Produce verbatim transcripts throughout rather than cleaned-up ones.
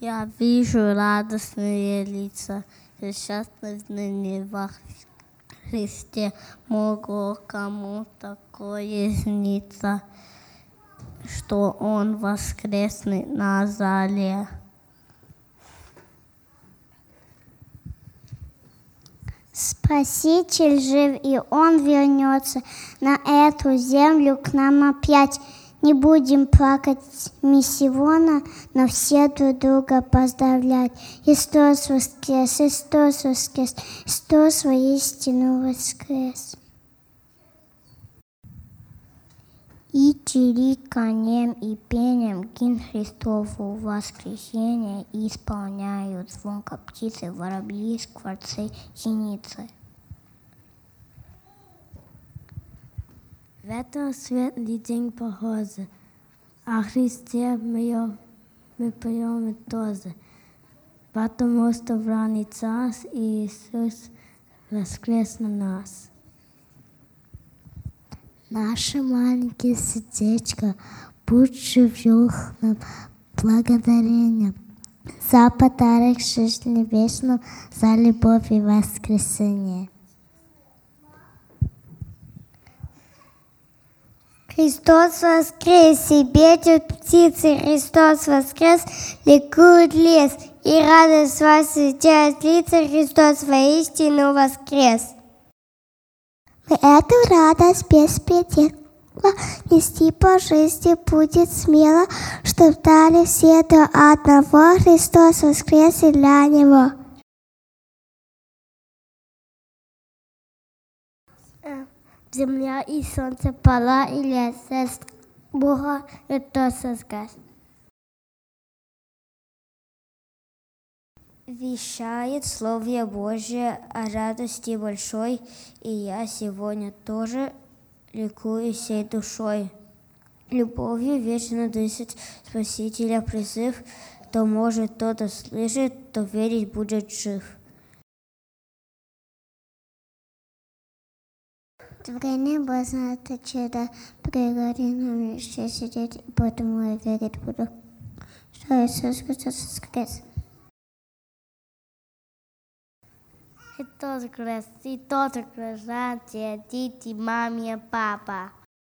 Я вижу радостные лица, счастливы во Христе. Могло кому такое снится, что Он воскреснет на заре. Спаситель жив, и Он вернется на эту землю к нам опять. Не будем плакать мы сегодня, но все друг друга поздравлять. Христос воскрес, Христос воскрес, Христос воистину воскрес. И чириканьем и пением гимн Христову воскресения исполняют звонко птицы, воробьи, скворцы, синицы. В этот светлый день похоже, о Христе мы, мы поем тоже, потому что в ранний час Иисус воскрес на нас. Наше маленькое сердечко, будь живёх нам благодарением за подарок жизни вечную, за любовь и воскресение. Христос воскрес, и бедят птицы, Христос воскрес, ликует лес, и радость воссветяет лица, Христос воистину воскрес. Мы эту радость без предела нести по жизни будет смело, чтоб дали все до одного, Христос воскрес и для Него. Земля и солнце, пола и лес, Бога Христос воскрес. Вещает Слово Божье о радости большой, и я сегодня тоже ликую всей душой. Любовью вечно дышит Спасителя призыв, то может, то да слышит, то верить будет жив. Творение Божье — это чудо, пригоди нам еще сидеть, потому я верить буду, что Иисус Христос воскрес. И тот крест, и тот крест, дети, маме, папа.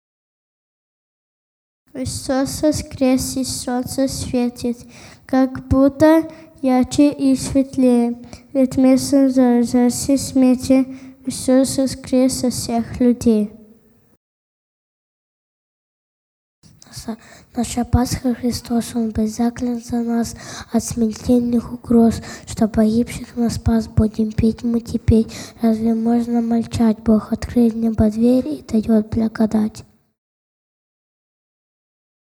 Христос воскрес, и солнце светит, как будто ярче и светлее. Ведь вместо заразности смерти Христос воскрес со всех людей. Наша Пасха Христос, Он был заклан за нас от смертельных угроз, что погибших нас спас, будем петь мы теперь. Разве можно молчать? Бог открыл небо дверь и дает благодать.